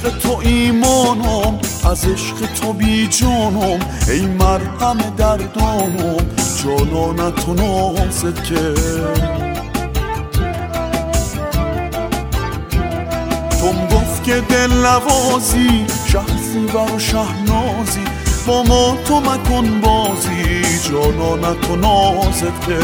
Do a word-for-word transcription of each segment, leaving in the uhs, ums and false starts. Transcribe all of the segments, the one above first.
عشق تو ایمانم، از عشق تو بی جانم، ای مرهم دردانم، جانانت و نازت که توم گفت که دل نوازی، شهزیور و شهنازی، با ما تو مکن بازی، جانانت و نازت که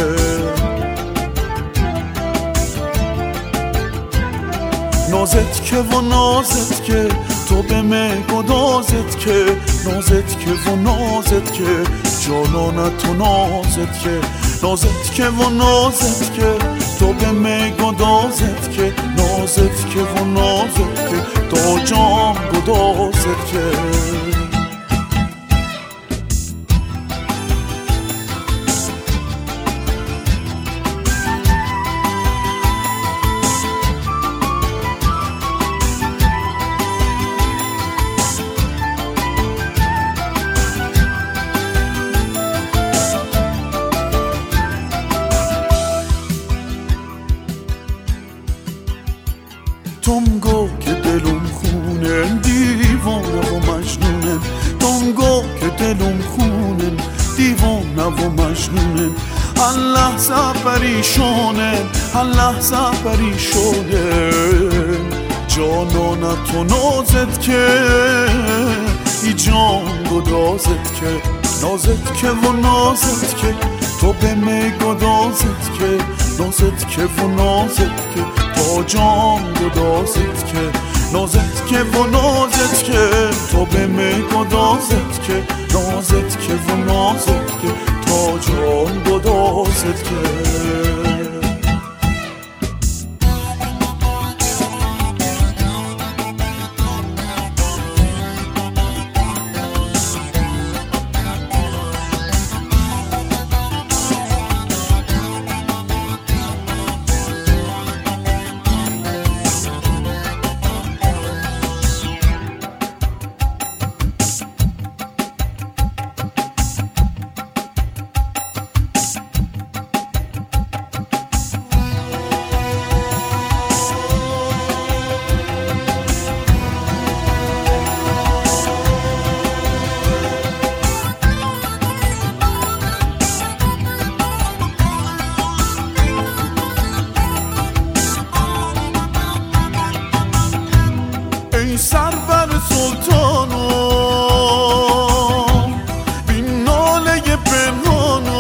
نازت که و نازت که تو به من گدازت که نازت که و نازت که جانانت و نازت که نازت که و نازت که تو به من گدازت که نازت که و نازت که تا جام گدازت که توم گو که دلم خونه دیوانه و مجنونه توم گو که دلم خونه دیوانه و مجنونه هر لحظه پریشانه هر لحظه پریشانه جانانت و نازت که ای جان گدازت که نازت که و نازت که تو به می گدازت که نازت که و نازت که تا جان گدازت که نازت که و نازت که تو به می گدازت که نازت که و نازت که تا جان گدازت که ای سرور سلطانم بی ناله پنهانم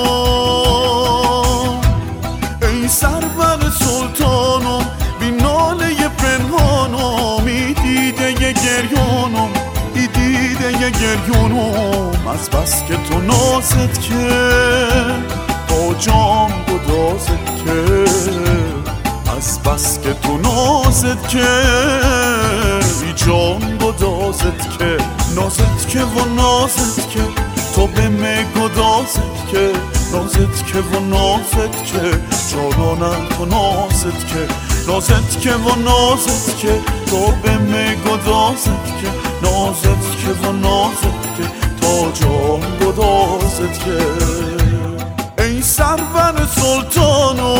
ای سرور سلطانم بی ناله پنهانم ای دیده گریانم ای دیده گریانم از بس که تو نازت که تا جام گدازت که از بس که تو نازت که ای جان گدازت که نازت که و نازت که تو به می گدازت که نازت که و نازت که جانانت و نازت که نازت که و نازت که تو به می گدازت که نازت که و نازت که تا جان گدازت که ای سرور سلطانم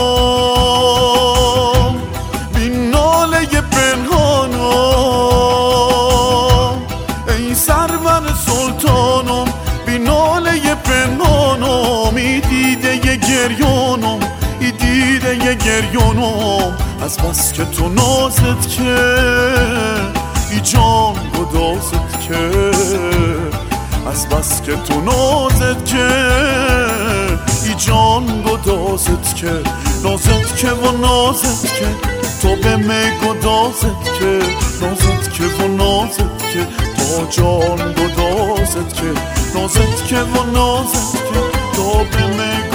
بی ناله پنهانم ای سرور سلطانم بی ناله پنهانم ای دیده گریانم ای دیده گریانم از بس که تو نازت که ای جان گدازت که از بس که تو نازت که ای جان گدازت که نازت که و نازت که تو به می گدازت که نازت که و نازت که تا جان گدازت که نازت که و نازت که تو به می